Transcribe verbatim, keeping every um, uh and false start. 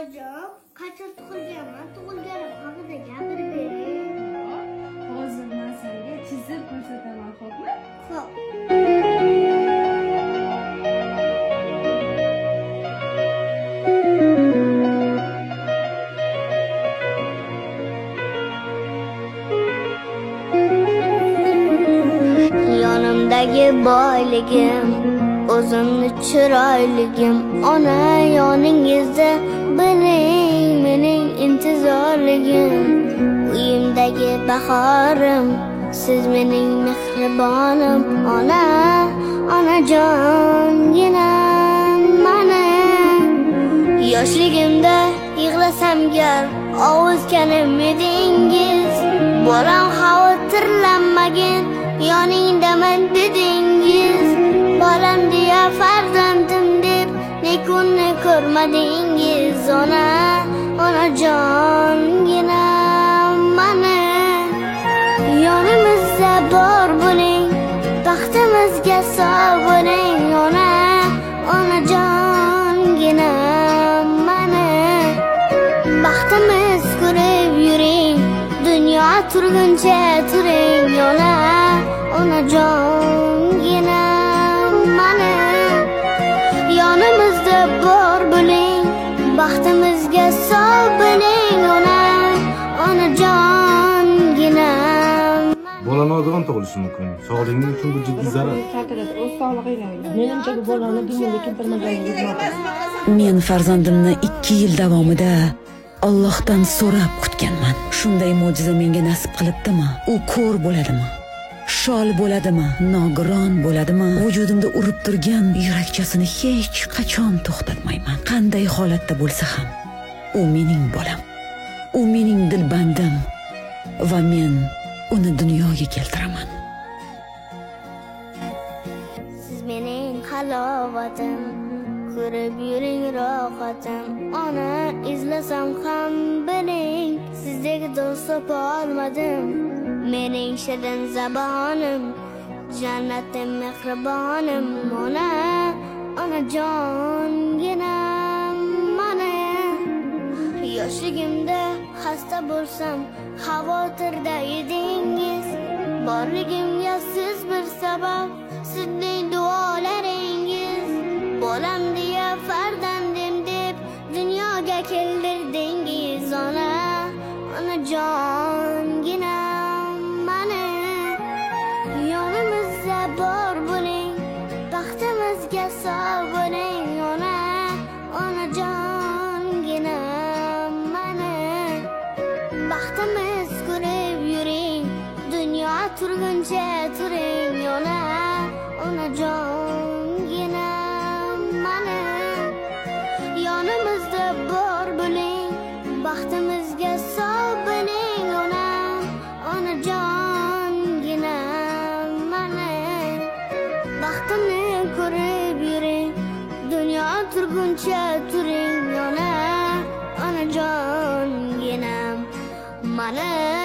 Hocam, qachon tug'ilganman? Tug'ilganim haqida gapirib bering. Hozir men senga chizib ko'rsataman, xo'pmi? Xo'p. Yonimdagi boyligim, o'zimni chiroyligim, ona yoningizda biling mening intizorligim. Uyimdagi bahorim, siz mening mehribonim, ona, onajonginam mani. Yoshligimda yig'lasam gar ovuzkanim edingiz, bolam xavotirlanmagin yoningdaman dedingiz. Bolam deya farzandim deb nekunni ko'rmadingiz, ona, onajonginam mani. Yonimizda bor bo'ling, baxtimizga sog' bo'ling, ona, onajonginam mani. Baxtimiz ko'rib yuring, dunyo turguncha turing, ona, onajonginam mani. Yonimizda bor bo'ling, baxtimizga sog' bo'ling, ona, onajonginam. Bolani ozg'in tug'ilishi mumkin. Sog'lig'ing uchun bu jiddiy zarar. Chaqiradi, o'z sog'lig'ingga o'yla. Menimcha bu bolani dunyoga keltirmaganingiz noto'g'ri. Men farzandimni ikki yil davomida Allohdan so'rab kutganman. Shunday mo'jiza menga nasib qilibdimi? U ko'r bo'ladimi? Shol bo'ladimi? Nogiron bo'ladimi? Vujudimda urib turgan yurakchasini hech qachon to'xtatmayman. Qanday holatda bo'lsa ham, u mening bolam. U mening dilbandim va men uni dunyoga keltiraman. Siz mening halovatim, ko'rib yuring rohatim, ona, izlasam ham biling, sizdek do'st topolmadim. Mening shirin zabonim, jannatim mehribonim, ona, onajonginam mani. Yoshligimda xasta bo'lsam, xavotirda edingiz, borligimga siz bir sabab, sizning duolaringiz. Bolam deya farzandim deb dunyoga keltirdingiz, ona, onajonginam mani. Yonimizda bor bo'ling, baxtimizga sog' bo'ling, ona, onajonginam mani. Baxtimiz ko'rib yuring, dunyo turguncha turing, ona, onajonginam mani. Yonimizda bor bo'ling, baxtimizga sog' bo'ling, ona, onajonginam mani. Baxtimni ko'rib yuring, dunyo turguncha turing, ona, onajonginam mani.